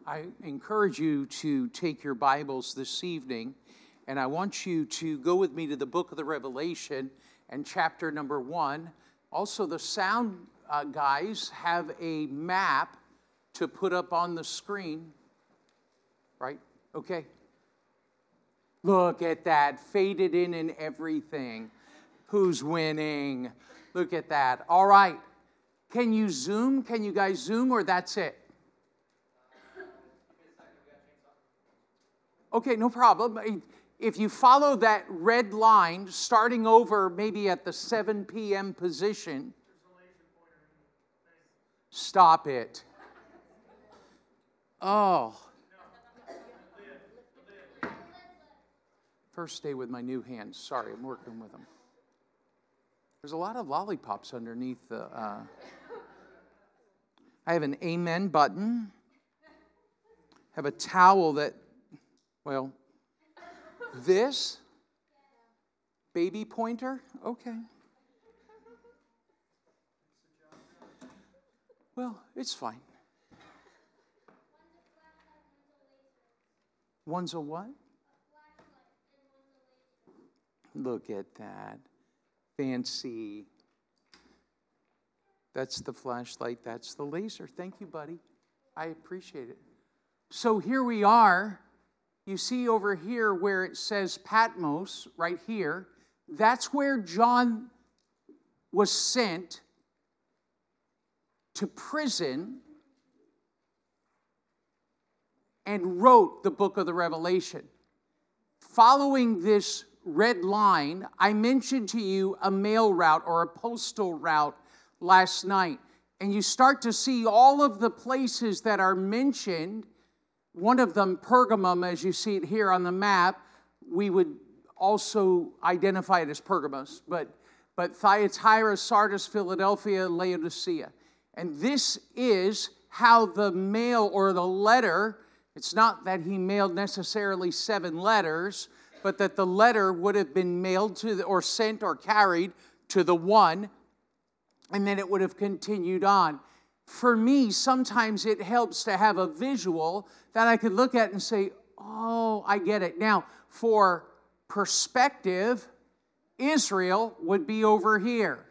I encourage you to take your Bibles this evening, and I want you to go with me to the book of the Revelation and chapter number 1. Also, the sound guys have a map to put up on the screen, right? Okay. Look at that, faded in and everything. Who's winning? Look at that. All right. Can you zoom? Can you guys zoom, or that's it? Okay, no problem. If you follow that red line, starting over maybe at the 7 p.m. position, stop it. Oh. First day with my new hands. Sorry, I'm working with them. There's a lot of lollipops underneath the... I have an amen button. Have a towel that... Well, this baby pointer, okay. Well, it's fine. One's a what? Look at that. Fancy. That's the flashlight. That's the laser. Thank you, buddy. I appreciate it. So here we are. You see over here where it says Patmos, right here, that's where John was sent to prison and wrote the book of the Revelation. Following this red line, I mentioned to you a mail route or a postal route last night, and you start to see all of the places that are mentioned. One of them, Pergamum, as you see it here on the map, we would also identify it as Pergamos, but Thyatira, Sardis, Philadelphia, Laodicea. And this is how the mail or the letter, it's not that he mailed necessarily 7 letters, but that the letter would have been mailed to or sent or carried to the one, and then it would have continued on. For me, sometimes it helps to have a visual that I could look at and say, oh, I get it. Now, for perspective, Israel would be over here.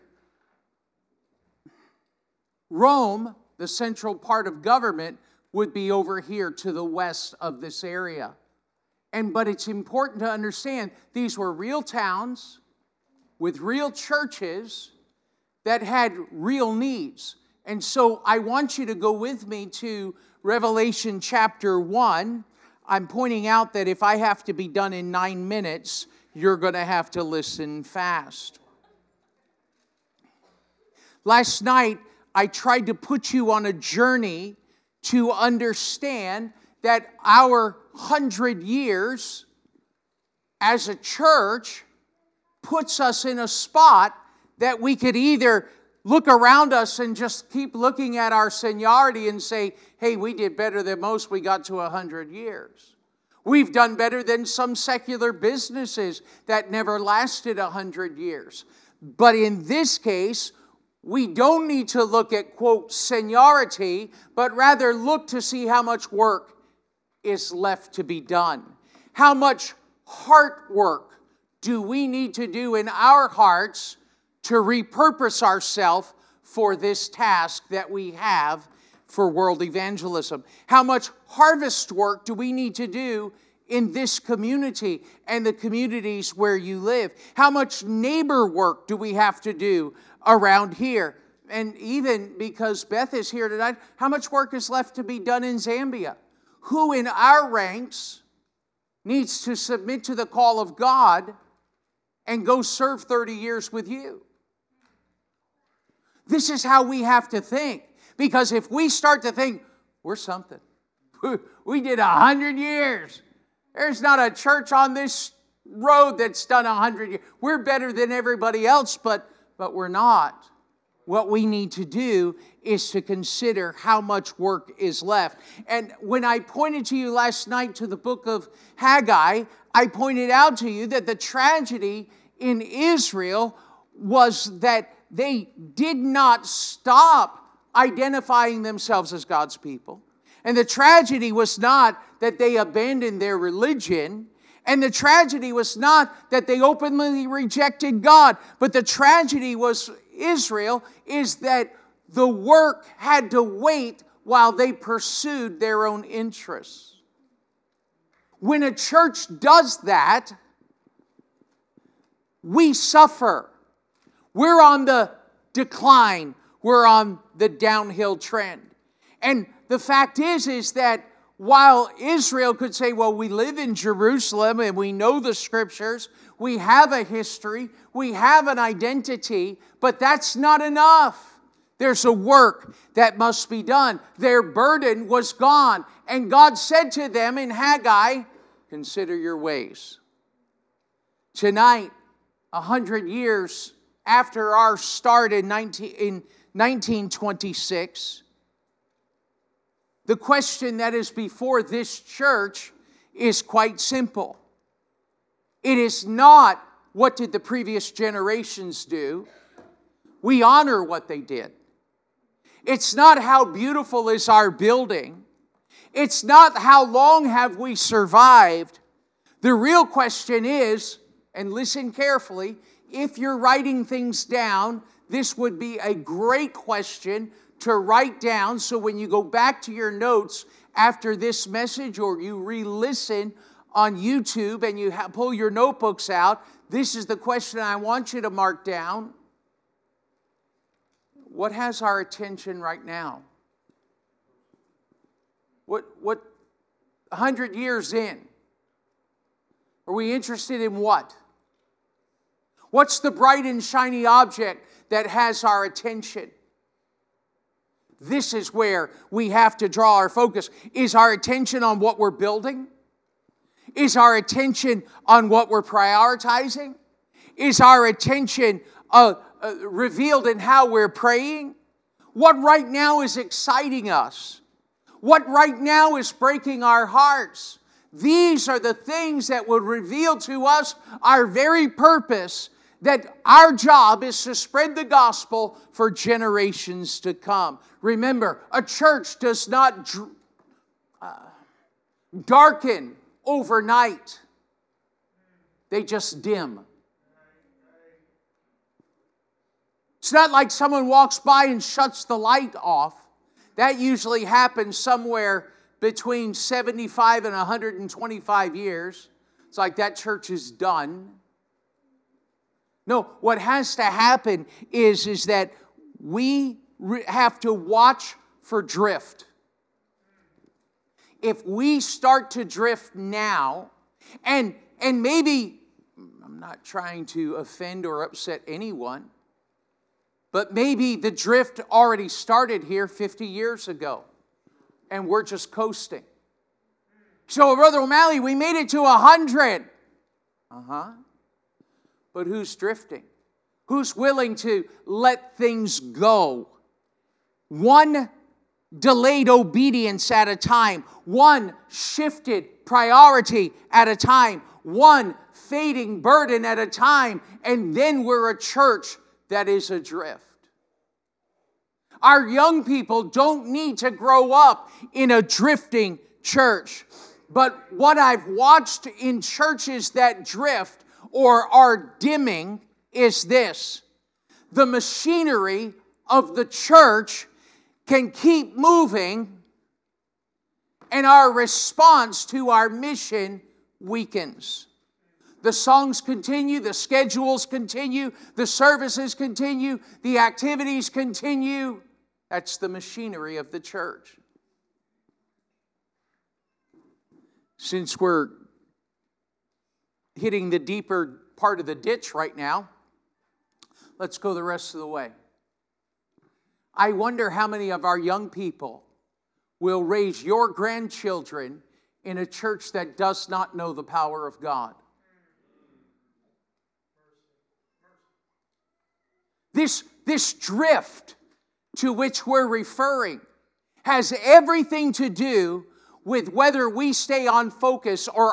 Rome, the central part of government, would be over here to the west of this area. But it's important to understand these were real towns with real churches that had real needs. And so I want you to go with me to Revelation chapter 1. I'm pointing out that if I have to be done in 9 minutes, you're going to have to listen fast. Last night, I tried to put you on a journey to understand that our 100 years as a church puts us in a spot that we could either look around us and just keep looking at our seniority and say, hey, we did better than most, we got to 100 years. We've done better than some secular businesses that never lasted 100 years. But in this case, we don't need to look at, quote, seniority, but rather look to see how much work is left to be done. How much heart work do we need to do in our hearts to repurpose ourselves for this task that we have for world evangelism? How much harvest work do we need to do in this community and the communities where you live? How much neighbor work do we have to do around here? And even because Beth is here tonight, how much work is left to be done in Zambia? Who in our ranks needs to submit to the call of God and go serve 30 years with you? This is how we have to think. Because if we start to think, we're something. We did 100 years. There's not a church on this road that's done 100 years. We're better than everybody else, but we're not. What we need to do is to consider how much work is left. And when I pointed to you last night to the book of Haggai, I pointed out to you that the tragedy in Israel was that they did not stop identifying themselves as God's people. And the tragedy was not that they abandoned their religion. And the tragedy was not that they openly rejected God. But the tragedy was Israel is that the work had to wait while they pursued their own interests. When a church does that, we suffer. We're on the decline. We're on the downhill trend. And the fact is that while Israel could say, well, we live in Jerusalem and we know the scriptures, we have a history, we have an identity, but that's not enough. There's a work that must be done. Their burden was gone. And God said to them in Haggai, consider your ways. Tonight, 100 years after our start in 1926, the question that is before this church is quite simple. It is not, what did the previous generations do? We honor what they did. It's not how beautiful is our building. It's not how long have we survived. The real question is, and listen carefully, if you're writing things down, this would be a great question to write down, so when you go back to your notes after this message or you re-listen on YouTube and you pull your notebooks out, this is the question I want you to mark down. What has our attention right now? What 100 years in? Are we interested in what? What's the bright and shiny object that has our attention? This is where we have to draw our focus. Is our attention on what we're building? Is our attention on what we're prioritizing? Is our attention revealed in how we're praying? What right now is exciting us? What right now is breaking our hearts? These are the things that would reveal to us our very purpose, that our job is to spread the gospel for generations to come. Remember, a church does not darken overnight. They just dim. It's not like someone walks by and shuts the light off. That usually happens somewhere between 75 and 125 years. It's like that church is done. No, what has to happen is that we have to watch for drift. If we start to drift now, and maybe, I'm not trying to offend or upset anyone, but maybe the drift already started here 50 years ago, and we're just coasting. So, Brother O'Malley, we made it to 100. But who's drifting? Who's willing to let things go? One delayed obedience at a time. One shifted priority at a time. One fading burden at a time. And then we're a church that is adrift. Our young people don't need to grow up in a drifting church. But what I've watched in churches that drift or are dimming is this. The machinery of the church can keep moving, and our response to our mission weakens. The songs continue, the schedules continue, the services continue, the activities continue. That's the machinery of the church. Since we're hitting the deeper part of the ditch right now, let's go the rest of the way. I wonder how many of our young people will raise your grandchildren in a church that does not know the power of God. This drift to which we're referring has everything to do with whether we stay focused or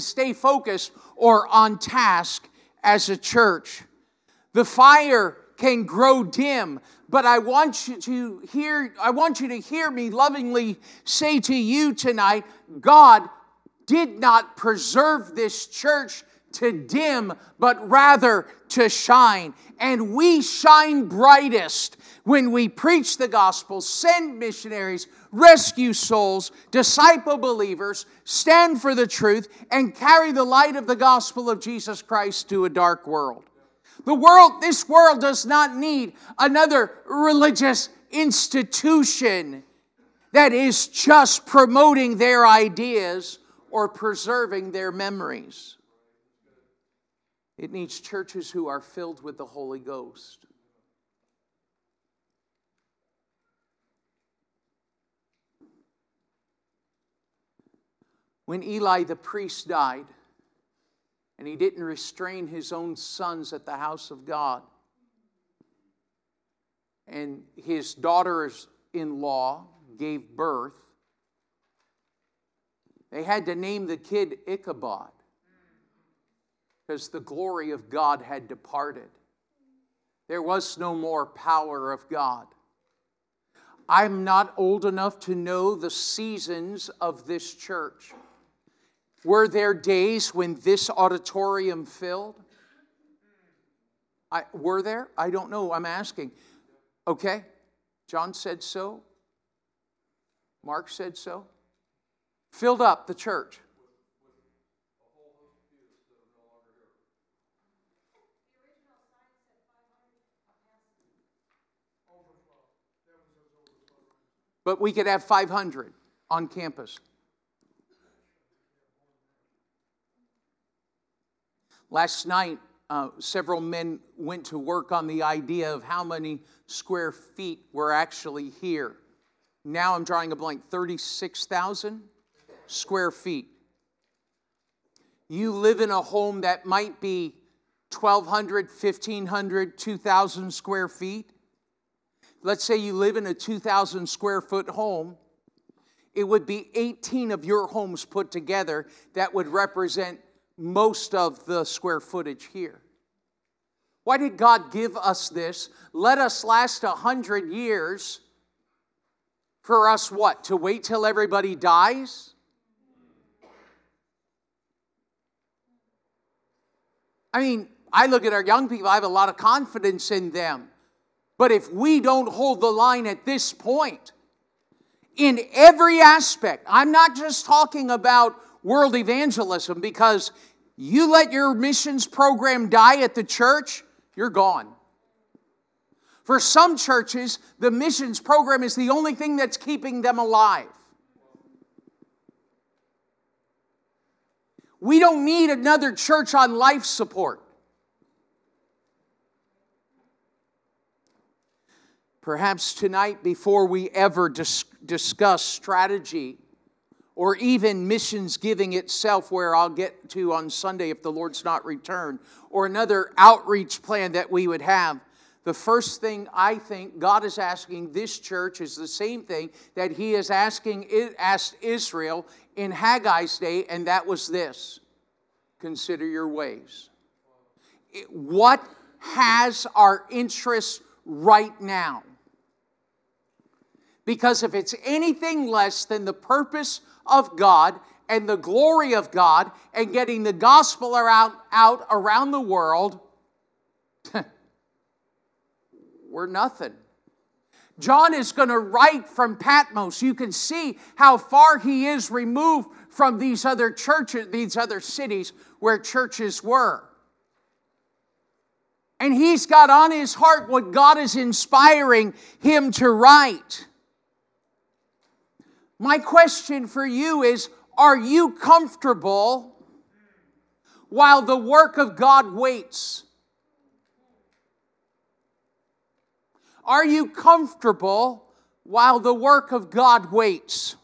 on task as a church. The fire can grow dim, But I want you to hear me lovingly say to you tonight, God did not preserve this church to dim, but rather to shine. And we shine brightest when we preach the gospel, send missionaries, rescue souls, disciple believers, stand for the truth, and carry the light of the gospel of Jesus Christ to a dark world. This world does not need another religious institution that is just promoting their ideas or preserving their memories. It needs churches who are filled with the Holy Ghost. When Eli the priest died, and he didn't restrain his own sons at the house of God, and his daughters-in-law gave birth, they had to name the kid Ichabod, because the glory of God had departed. There was no more power of God. I'm not old enough to know the seasons of this church. Were there days when this auditorium filled? Were there? I don't know. I'm asking. Okay. John said so. Mark said so. Filled up the church. But we could have 500 on campus. Last night, several men went to work on the idea of how many square feet were actually here. Now I'm drawing a blank, 36,000 square feet. You live in a home that might be 1,200, 1,500, 2,000 square feet. Let's say you live in a 2,000 square foot home. It would be 18 of your homes put together that would represent most of the square footage here. Why did God give us this? Let us last 100 years for us what? To wait till everybody dies? I mean, I look at our young people, I have a lot of confidence in them. But if we don't hold the line at this point, in every aspect, I'm not just talking about world evangelism, because you let your missions program die at the church, you're gone. For some churches, the missions program is the only thing that's keeping them alive. We don't need another church on life support. Perhaps tonight, before we ever discuss strategy or even missions giving itself, where I'll get to on Sunday if the Lord's not returned, or another outreach plan that we would have, the first thing I think God is asking this church is the same thing that He is asked Israel in Haggai's day, and that was this: consider your ways. What has our interest right now? Because if it's anything less than the purpose of God and the glory of God and getting the gospel out around the world, we're nothing. John is going to write from Patmos. You can see how far he is removed from these other churches, these other cities where churches were. And he's got on his heart what God is inspiring him to write. My question for you is, are you comfortable while the work of God waits? Are you comfortable while the work of God waits?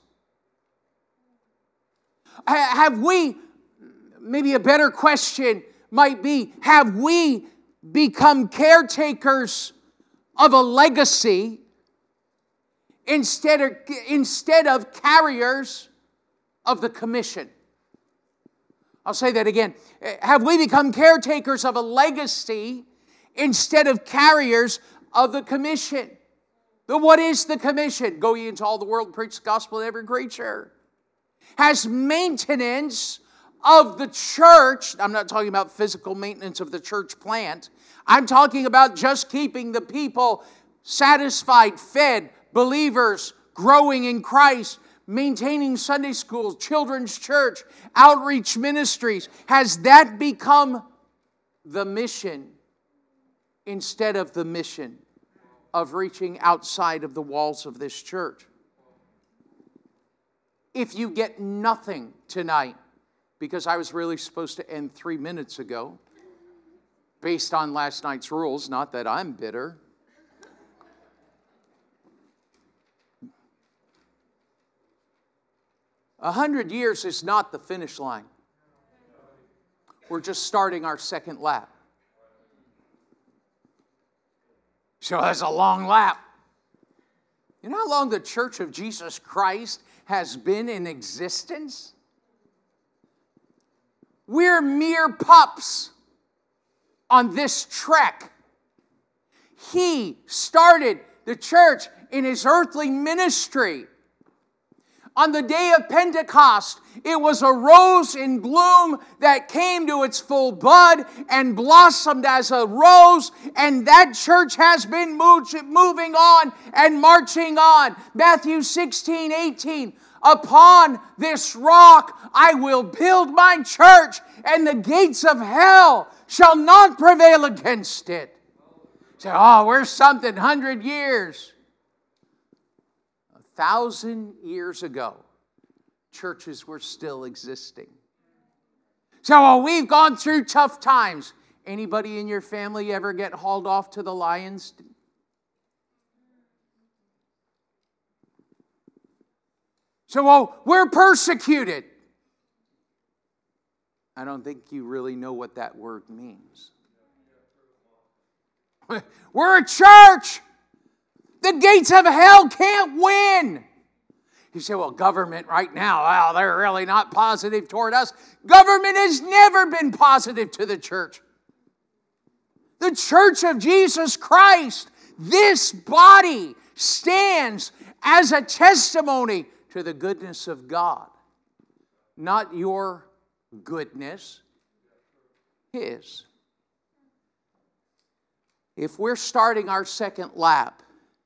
Have we, maybe a better question might be, have we become caretakers of a legacy instead of carriers of the commission? I'll say that again. Have we become caretakers of a legacy instead of carriers of the commission? What is the commission? Go ye into all the world and preach the gospel to every creature. Has maintenance of the church. I'm not talking about physical maintenance of the church plant. I'm talking about just keeping the people satisfied, fed, believers, growing in Christ, maintaining Sunday schools, children's church, outreach ministries. Has that become the mission instead of the mission of reaching outside of the walls of this church? If you get nothing tonight, because I was really supposed to end 3 minutes ago, based on last night's rules, not that I'm bitter. A 100 years is not the finish line. We're just starting our second lap. So that's a long lap. You know how long the Church of Jesus Christ has been in existence? We're mere pups on this trek. He started the church in his earthly ministry. On the day of Pentecost, it was a rose in bloom that came to its full bud and blossomed as a rose, and that church has been moving on and marching on. Matthew 16:18, upon this rock I will build my church, and the gates of hell shall not prevail against it. Say, oh, we're something 100 years. 1,000 years ago, churches were still existing. So we've gone through tough times. Anybody in your family ever get hauled off to the lions? So we're persecuted. I don't think you really know what that word means. We're a church. The gates of hell can't win. You say, well, government right now, well, they're really not positive toward us. Government has never been positive to the church. The Church of Jesus Christ, this body, stands as a testimony to the goodness of God. Not your goodness, His. If we're starting our second lap,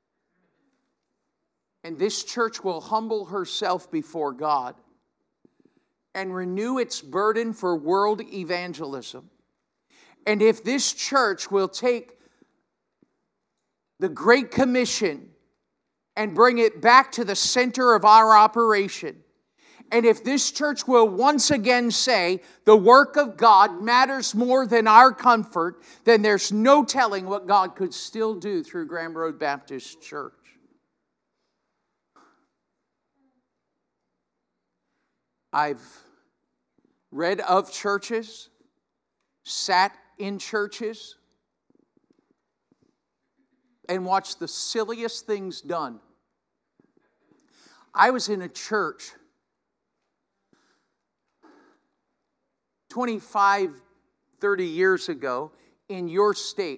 and this church will humble herself before God and renew its burden for world evangelism. And if this church will take the Great Commission and bring it back to the center of our operation, and if this church will once again say the work of God matters more than our comfort, then there's no telling what God could still do through Graham Road Baptist Church. I've read of churches, sat in churches, and watched the silliest things done. I was in a church 25, 30 years ago in your state.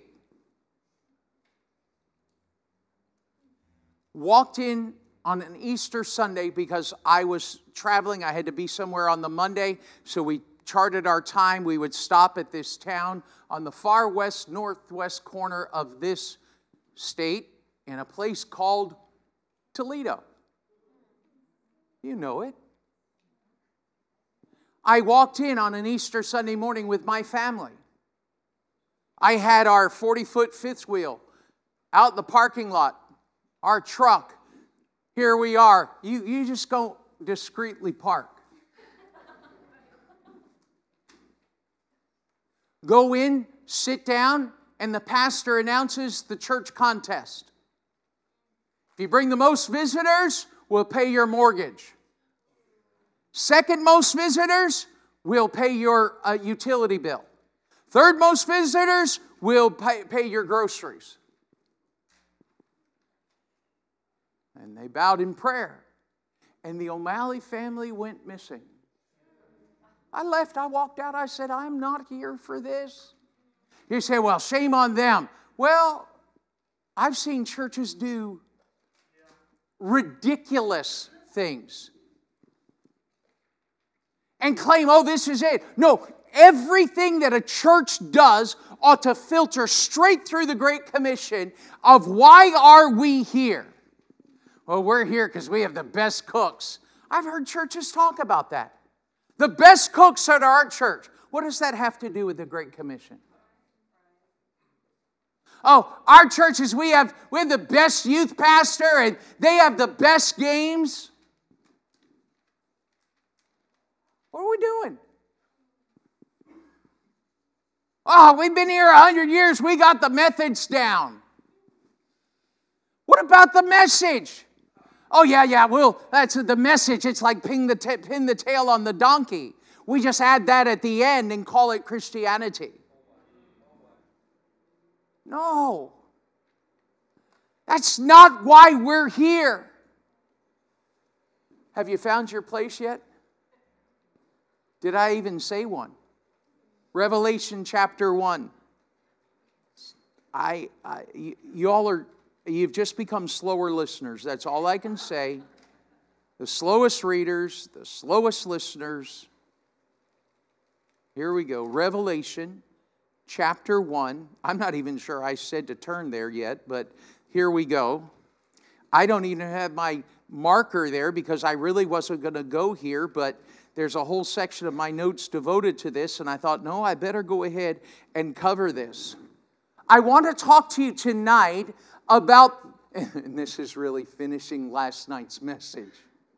Walked in on an Easter Sunday because I was traveling. I had to be somewhere on the Monday, so we charted our time. We would stop at this town on the far west, northwest corner of this state in a place called Toledo. You know it. I walked in on an Easter Sunday morning with my family. I had our 40-foot fifth wheel out in the parking lot, our truck. Here we are. You just go discreetly park. Go in, sit down, and the pastor announces the church contest. If you bring the most visitors, we'll pay your mortgage. Second most visitors, we'll pay your utility bill. Third most visitors, we'll pay your groceries. And they bowed in prayer. And the O'Malley family went missing. I left, I walked out, I said, I'm not here for this. You say, well, shame on them. Well, I've seen churches do ridiculous things and claim, oh, this is it. No, everything that a church does ought to filter straight through the Great Commission of why are we here? Well, we're here because we have the best cooks. I've heard churches talk about that. The best cooks at our church. What does that have to do with the Great Commission? Oh, our churches, we have the best youth pastor and they have the best games. What are we doing? Oh, we've been here 100 years. We got the methods down. What about the message? Oh, yeah, well, that's the message. It's like pin the tail on the donkey. We just add that at the end and call it Christianity. No. That's not why we're here. Have you found your place yet? Did I even say one? Revelation chapter 1. You've just become slower listeners. That's all I can say. The slowest readers, the slowest listeners. Here we go. Revelation chapter 1. I'm not even sure I said to turn there yet, but here we go. I don't even have my marker there because I really wasn't going to go here, but there's a whole section of my notes devoted to this, and I thought, no, I better go ahead and cover this. I want to talk to you tonight about, and this is really finishing last night's message.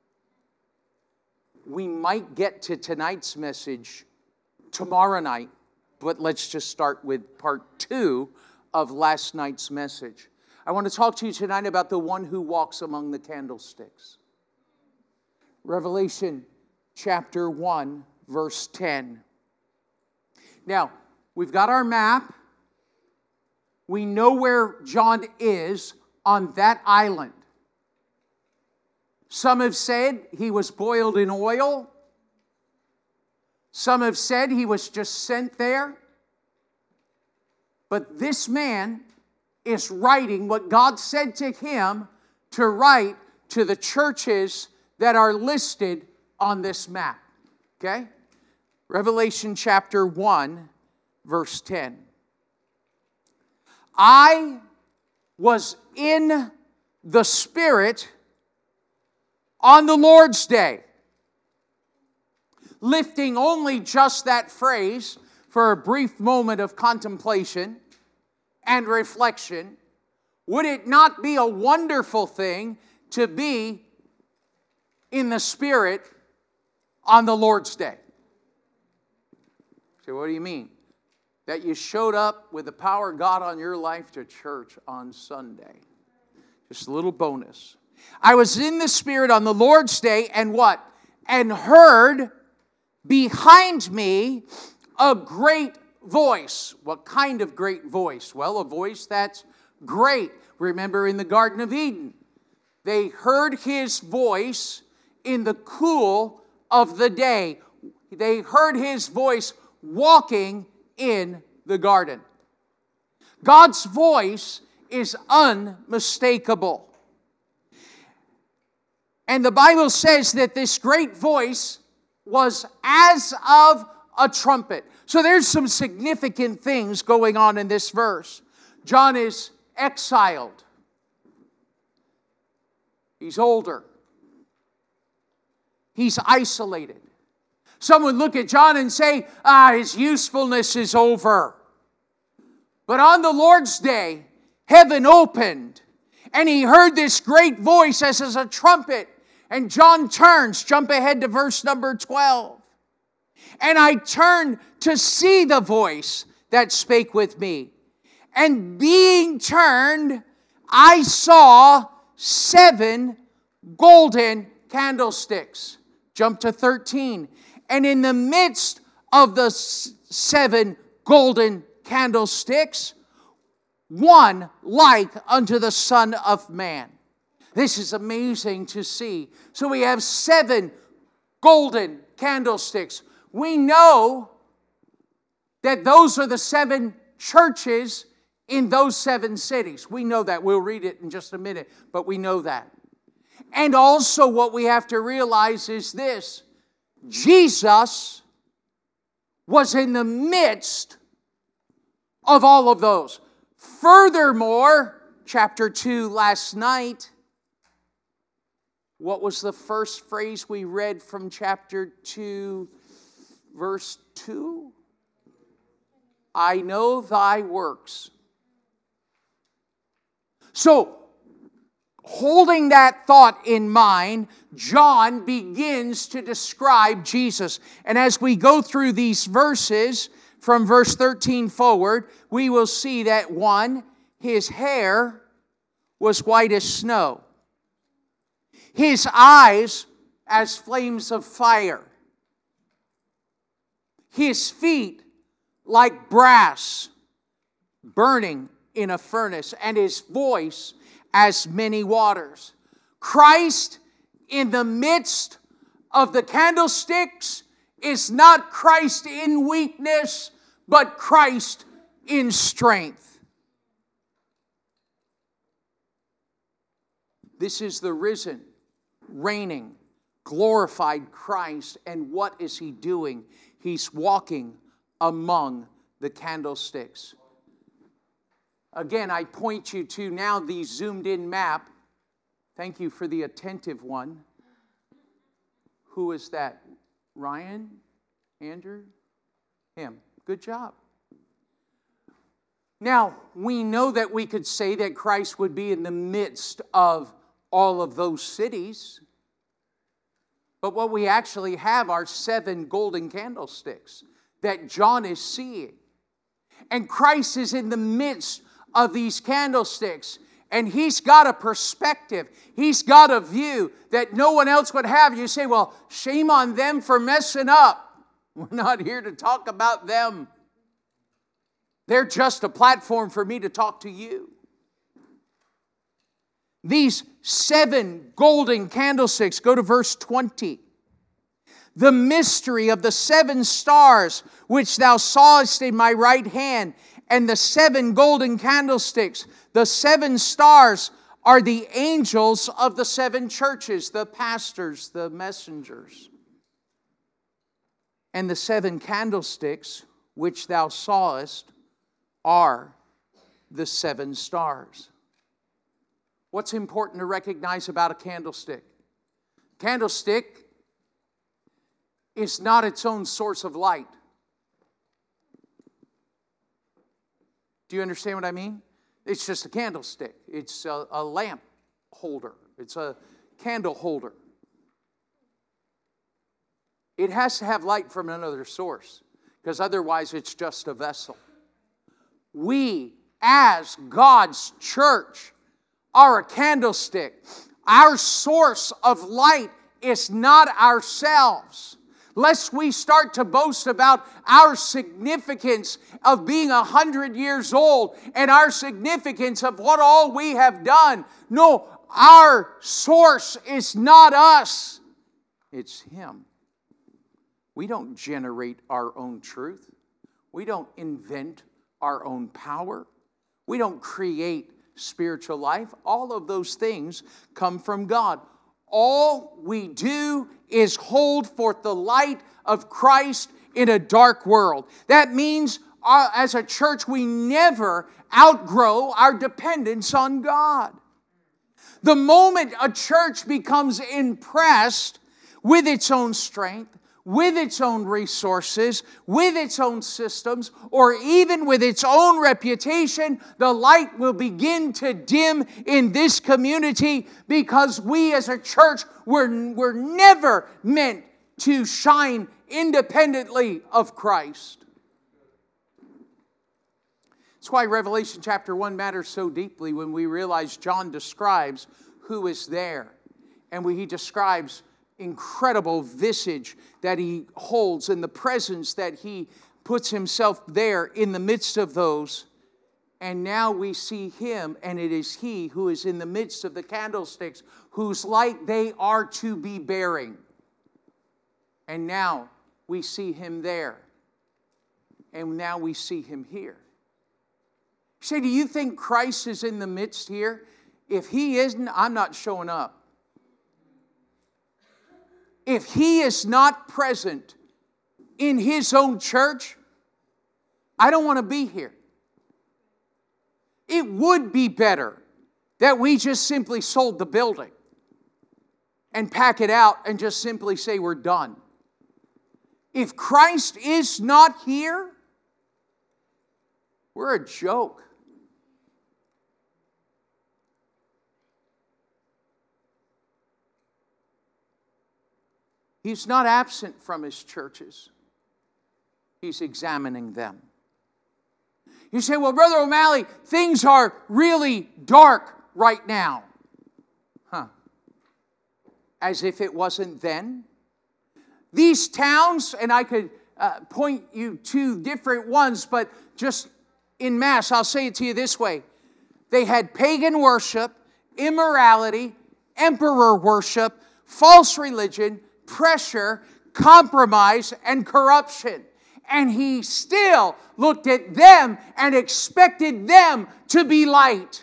We might get to tonight's message tomorrow night, but let's just start with part 2 of last night's message. I want to talk to you tonight about the one who walks among the candlesticks. Revelation chapter 1, verse 10. Now, we've got our map. We know where John is on that island. Some have said he was boiled in oil. Some have said he was just sent there. But this man is writing what God said to him to write to the churches that are listed on this map. Okay? Revelation chapter 1, verse 10. I was in the Spirit on the Lord's day. Lifting only just that phrase for a brief moment of contemplation and reflection, would it not be a wonderful thing to be in the Spirit on the Lord's day? So what do you mean? That you showed up with the power of God on your life to church on Sunday. Just a little bonus. I was in the Spirit on the Lord's day and what? And heard behind me a great voice. What kind of great voice? Well, a voice that's great. Remember in the Garden of Eden, they heard His voice in the cool of the day. They heard His voice walking in the garden. God's voice is unmistakable. And the Bible says that this great voice was as of a trumpet. So there's some significant things going on in this verse. John is exiled. He's older. He's isolated. Some would look at John and say, his usefulness is over. But on the Lord's day, heaven opened, and he heard this great voice as a trumpet. And John turns, jump ahead to verse number 12. And I turned to see the voice that spake with me. And being turned, I saw 7 golden candlesticks. Jump to 13. And in the midst of the 7 golden candlesticks, one like unto the Son of Man. This is amazing to see. So we have 7 golden candlesticks. We know that those are the 7 churches in those 7 cities. We know that. We'll read it in just a minute, but we know that. And also what we have to realize is this: Jesus was in the midst of all of those. Furthermore, chapter 2 last night, what was the first phrase we read from chapter 2, verse 2? I know thy works. So, holding that thought in mind, John begins to describe Jesus. And as we go through these verses, from verse 13 forward, we will see that one, his hair was white as snow. His eyes as flames of fire. His feet like brass burning in a furnace, and his voice as many waters. Christ in the midst of the candlesticks is not Christ in weakness, but Christ in strength. This is the risen, reigning, glorified Christ. And what is He doing? He's walking among the candlesticks. Again, I point you to now the zoomed in map. Thank you for the attentive one. Who is that? Ryan? Andrew? Him. Good job. Now, we know that we could say that Christ would be in the midst of all of those cities. But what we actually have are 7 golden candlesticks that John is seeing. And Christ is in the midst of these candlesticks. And He's got a perspective. He's got a view that no one else would have. You say, well, shame on them for messing up. We're not here to talk about them. They're just a platform for me to talk to you. These 7 golden candlesticks, go to verse 20. The mystery of the 7 stars which thou sawest in my right hand, and the 7 golden candlesticks. The 7 stars are the angels of the 7 churches, the pastors, the messengers. And the 7 candlesticks which thou sawest are the 7 stars. What's important to recognize about a candlestick? Candlestick is not its own source of light. Do you understand what I mean? It's just a candlestick. It's a lamp holder. It's a candle holder. It has to have light from another source, because otherwise it's just a vessel. We, as God's church, are a candlestick. Our source of light is not ourselves. Lest we start to boast about our significance of being 100 years old and our significance of what all we have done. No, our source is not us. It's Him. We don't generate our own truth. We don't invent our own power. We don't create spiritual life. All of those things come from God. All we do is hold forth the light of Christ in a dark world. That means as a church, we never outgrow our dependence on God. The moment a church becomes impressed with its own strength, with its own resources, with its own systems, or even with its own reputation, the light will begin to dim in this community, because we as a church were never meant to shine independently of Christ. That's why Revelation chapter 1 matters so deeply when we realize John describes who is there. And he describes incredible visage that he holds and the presence that he puts himself there in the midst of those. And now we see him, and it is he who is in the midst of the candlesticks, whose light they are to be bearing. And now we see him there. And now we see him here. You say, do you think Christ is in the midst here? If he isn't, I'm not showing up. If He is not present in His own church, I don't want to be here. It would be better that we just simply sold the building and pack it out and just simply say we're done. If Christ is not here, we're a joke. He's not absent from His churches. He's examining them. You say, well, Brother O'Malley, things are really dark right now. As if it wasn't then. These towns, and I could point you to different ones, but just in mass, I'll say it to you this way. They had pagan worship, immorality, emperor worship, false religion, pressure, compromise, and corruption. And He still looked at them and expected them to be light.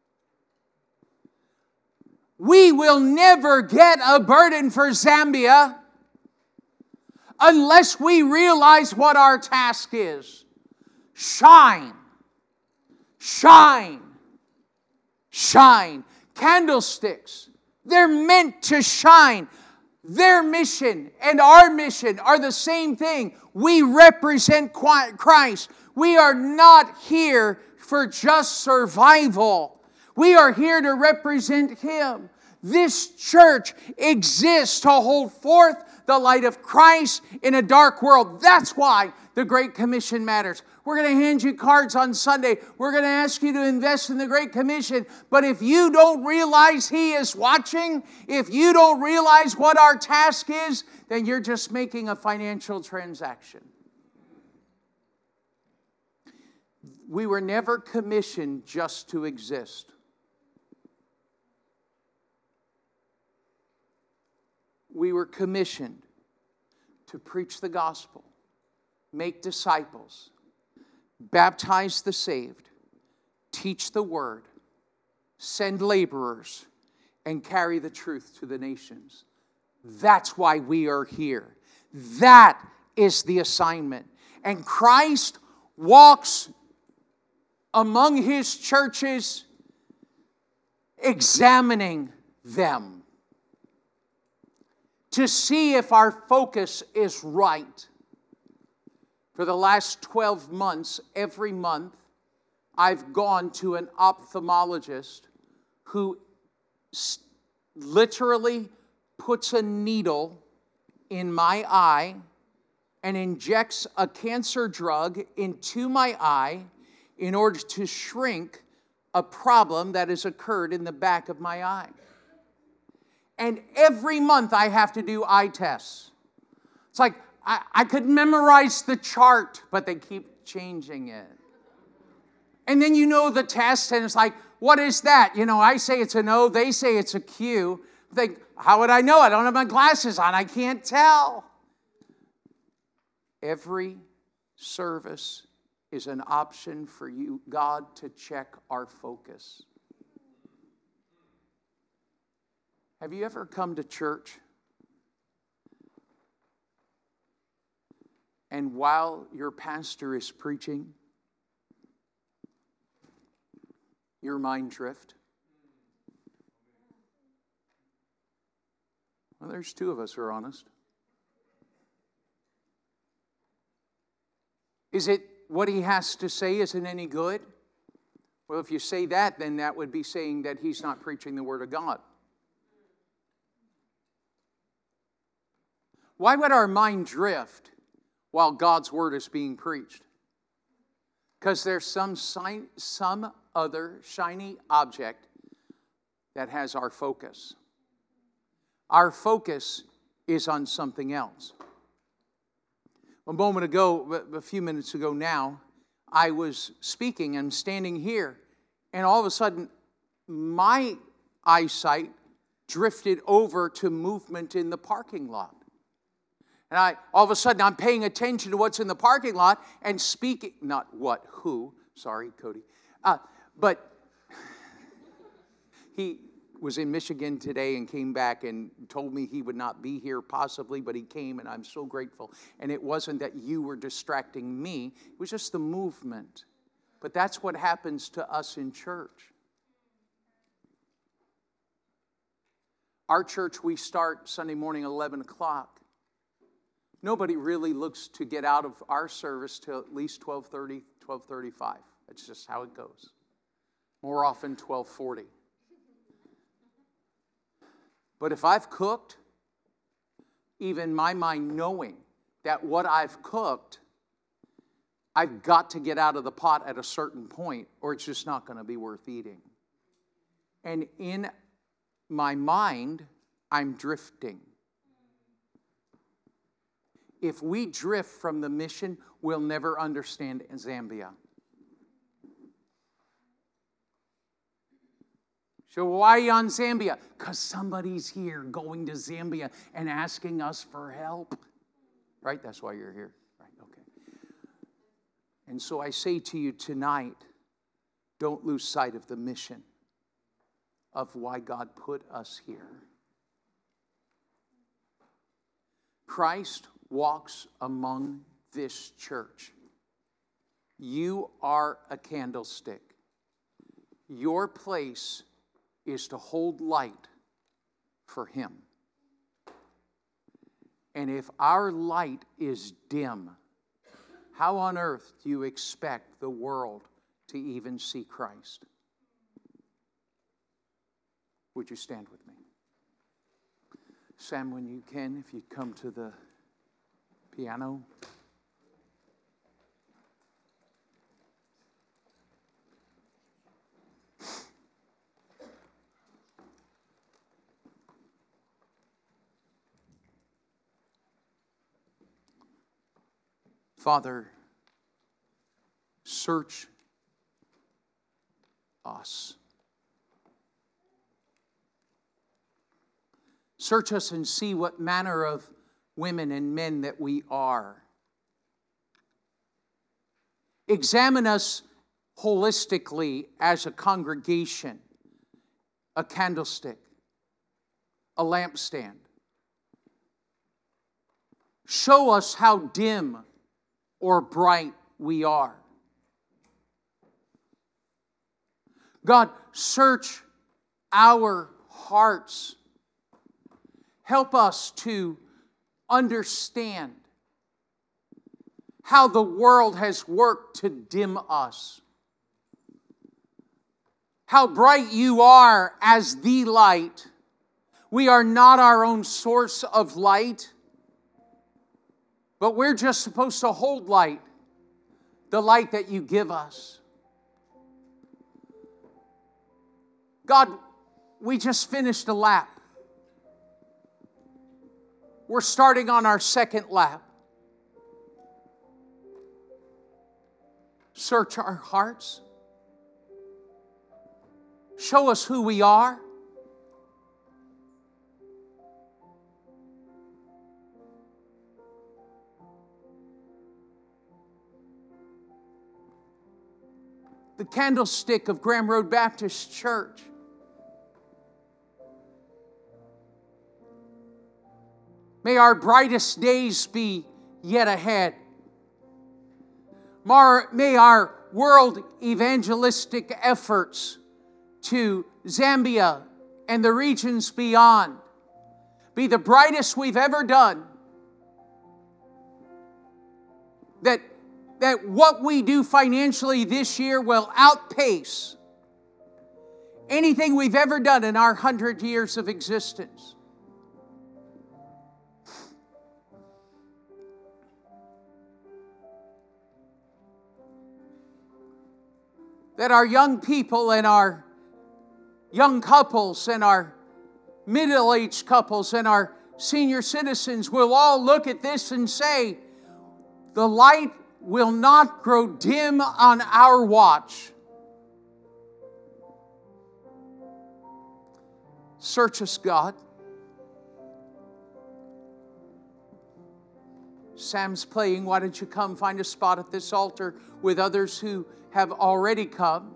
We will never get a burden for Zambia unless we realize what our task is. Shine. Shine. Shine. Candlesticks. They're meant to shine. Their mission and our mission are the same thing. We represent Christ. We are not here for just survival. We are here to represent Him. This church exists to hold forth the light of Christ in a dark world. That's why the Great Commission matters. We're going to hand you cards on Sunday. We're going to ask you to invest in the Great Commission. But if you don't realize He is watching, if you don't realize what our task is, then you're just making a financial transaction. We were never commissioned just to exist. We were commissioned to preach the gospel, make disciples, baptize the saved, teach the word, send laborers, and carry the truth to the nations. That's why we are here. That is the assignment. And Christ walks among His churches, examining them to see if our focus is right. For the last 12 months, every month, I've gone to an ophthalmologist who literally puts a needle in my eye and injects a cancer drug into my eye in order to shrink a problem that has occurred in the back of my eye. And every month I have to do eye tests. It's like I could memorize the chart, but they keep changing it. And then you know the test, and it's like, what is that? You know, I say it's an O, they say it's a Q. I think, how would I know? I don't have my glasses on. I can't tell. Every service is an option for you, God, to check our focus. Have you ever come to church and while your pastor is preaching, your mind drift? Well, there's two of us who are honest. Is it what he has to say isn't any good? Well, if you say that, then that would be saying that he's not preaching the Word of God. Why would our mind drift while God's Word is being preached? Because there's some other shiny object that has our focus. Our focus is on something else. A moment ago, a few minutes ago now, I was speaking and standing here, and all of a sudden, my eyesight drifted over to movement in the parking lot. And all of a sudden, I'm paying attention to what's in the parking lot and speaking, not what, who, sorry, Cody. But was in Michigan today and came back and told me he would not be here possibly, but he came, and I'm so grateful. And it wasn't that you were distracting me. It was just the movement. But that's what happens to us in church. Our church, we start Sunday morning at 11 o'clock. Nobody really looks to get out of our service till at least 12:30, 12:35. That's just how it goes. More often, 12:40. But if I've cooked, even my mind knowing that what I've cooked, I've got to get out of the pot at a certain point, or it's just not going to be worth eating. And in my mind, I'm drifting. If we drift from the mission, we'll never understand Zambia. So why are you on Zambia? Because somebody's here going to Zambia and asking us for help. Right? That's why you're here. Right, okay. And so I say to you tonight, don't lose sight of the mission of why God put us here. Christ walks among this church. You are a candlestick. Your place is to hold light for Him. And if our light is dim, how on earth do you expect the world to even see Christ? Would you stand with me? Sam, when you can, if you'd come to the piano. Father, search us. Search us and see what manner of women and men that we are. Examine us holistically as a congregation, a candlestick, a lampstand. Show us how dim or bright we are. God, search our hearts. Help us to understand how the world has worked to dim us. How bright you are as the light. We are not our own source of light, but we're just supposed to hold light, the light that you give us. God, we just finished a lap. We're starting on our second lap. Search our hearts. Show us who we are. The candlestick of Graham Road Baptist Church. May our brightest days be yet ahead. May our world evangelistic efforts to Zambia and the regions beyond be the brightest we've ever done. That what we do financially this year will outpace anything we've ever done in our 100 years of existence. That our young people and our young couples and our middle-aged couples and our senior citizens will all look at this and say, the light will not grow dim on our watch. Search us, God. Sam's playing. Why don't you come find a spot at this altar with others who have already come?